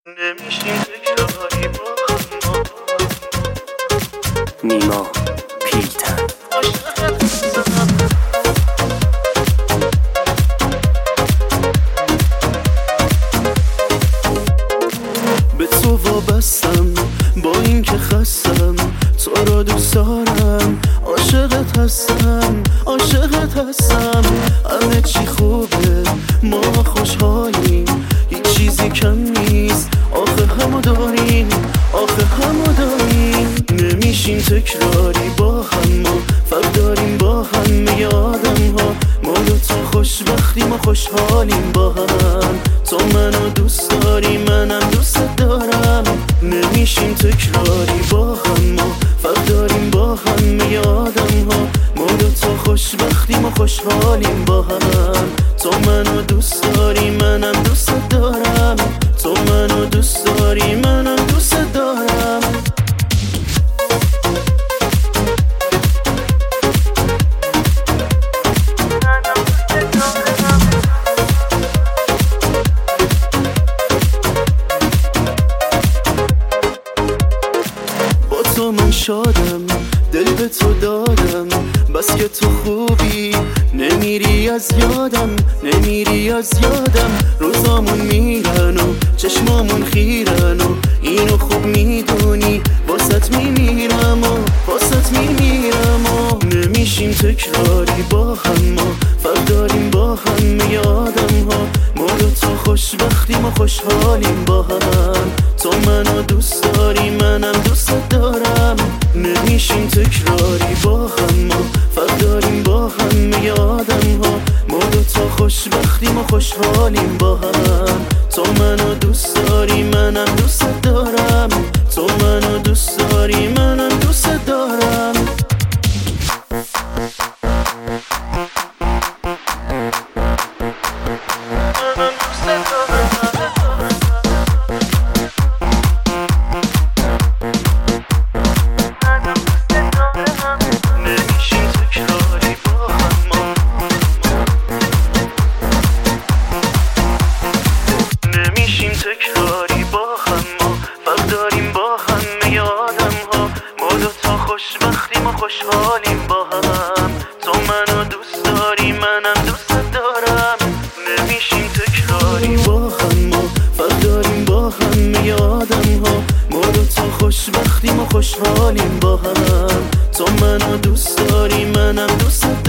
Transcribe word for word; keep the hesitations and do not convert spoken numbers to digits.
نمیشیم تکراری با هم. نیما پیلتن به تو وابستم، با این که خستم، تو را دوست دارم، عاشقت هستم، عاشقت هستم. همه چی خوبه، ما خوشحالیم، هیچ چیزی کم نیست، آخه همو داریم، آخه همو داریم. نمیشیم تکراری با هم، ما فرق داریم با همه آدم ها. ما دوتا خوشبختیم و خوشحالیم با هم. تو منو دوست داری، منم دوست دارم. نمیشیم تکراری با هم، ما فرق داریم با همه آدم ها. ما دوتا خوشبختیم و خوشحالیم با هم. تو منو دوست داری، منم دوست دارم. تو منو دوست داری، منم دوست دارم. تو من شادم، دل به تو دادم، بس که تو خوبی، نمیری از یادم، نمیری از یادم. روزامون میرن و چشمامون خیرن و اینو خوب میدونی، واسط میمیرم و واسط میمیرم و نمیشیم تکراری با هم، ما فرق داریم با همه آدم ها. ما دوتا خوشبختیم و خوشحالیم با هم. تو منو دوست داری، منم دوست دارم. نمیشیم تکراری با هم، ما فرق داریم با همه آدم ها. ما دوتا خوشبختیم و خوشحالیم با هم. تو منو دوست داری، منم دوست دارم. تو منو دوست داری، منم دوست دارم. تکراری با هم، ما فرق داریم با همه آدم ها. ما دوتا خوشبختیم و خوشحالیم با هم. تو منو دوست داری، منم دوست دارم. نمیشیم تکراری با هم، ما فرق داریم با همه آدم ها. ما دوتا خوشبختیم و خوشحالیم با هم. تو منو دوست داری، منم دوست